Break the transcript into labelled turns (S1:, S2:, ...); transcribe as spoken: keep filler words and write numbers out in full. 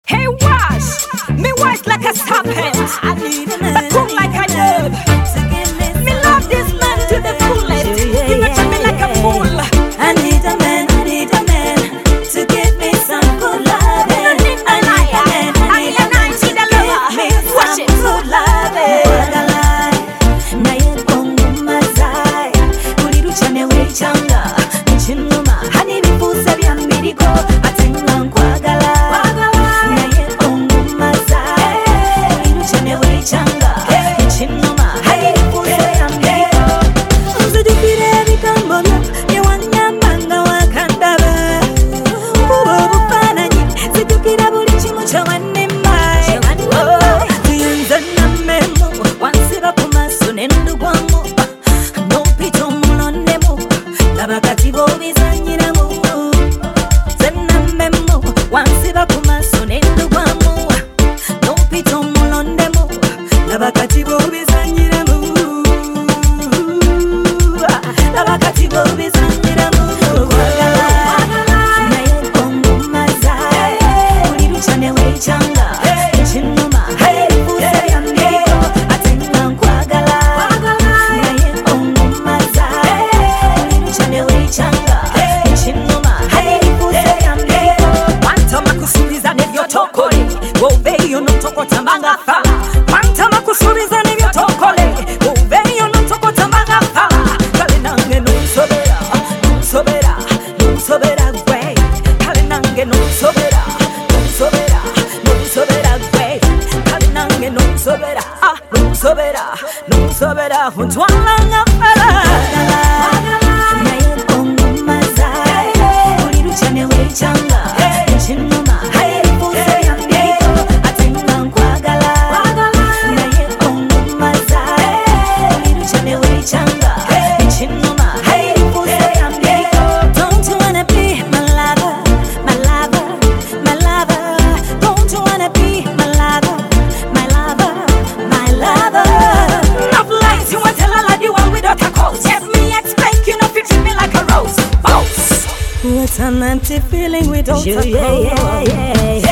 S1: Hey, wash me white like a serpent, but cool like a dove. Me love this man to the fullest. You may treat me like a fool.
S2: I need a man, I need a man to give me some good love.
S1: I need a man, I need a man to the lover. Watch it.
S2: Good love. 나의 꼼꼼마사이 우리로 참여해 장가 미친 놈아 하늘이 부사비 안 미리고 아쟁랑 과갈라 나의 꼼꼼마사이 우리로 참여해 장가 미친 놈아 하늘이 부사비 안 미리고 우스디피레 비kan 보며 예완냥 반가와 간다봐 부부부 빠나니 스두키라 부리지 무쳐왔네 마이 두연전 남매모 완스가 부마소 낸두광모 높이 좀 물어내모 나바까지 보비산이라모 zen남매모 완스가 부마소 낸두광모 높이 좀 물어내모 나바까지 보비산이라모 나바까지 보비산이라모 나의 꼼꼼마사이 우리로 참여해 장가 미친 놈아 하늘이 부사리 안 미리고 아쟁랑 과갈라 나의 꼼꼼마사이 우리로 참여해 장가 미친 놈아 하늘이 부사리 안 미리고
S1: Quanta makusuriza nevyotokole woveyo notokota mangafala Quanta makusuriza nevyotokole woveyo notokota mangafala Kale nange nunsobera nunsobera nunsobera gwe Kale nange nunsobera nunsobera nunsobera gwe Kale nange nunsobera ah nunsobera nunsobera untwala ngafala
S2: 나의 꼼꼼마사이 우리로 참여해 장가 미친 놈아 하늘이 부사리 안 미리고 아쟁랑 과갈라 나의 꼼꼼마사이 우리로 참여해 장가 미친 놈아 하늘이 부사리 안 미리고 Don't you wanna be my lover, my lover, my lover Don't you wanna be my lover, my lover, my lover
S1: Enough lies, you want tell a lie, you want without a cause. Let me explain, you know, you treat me like a rose. Boss.
S2: What's an empty feeling without a
S1: Yeah, yeah,
S2: cause?
S1: yeah, yeah.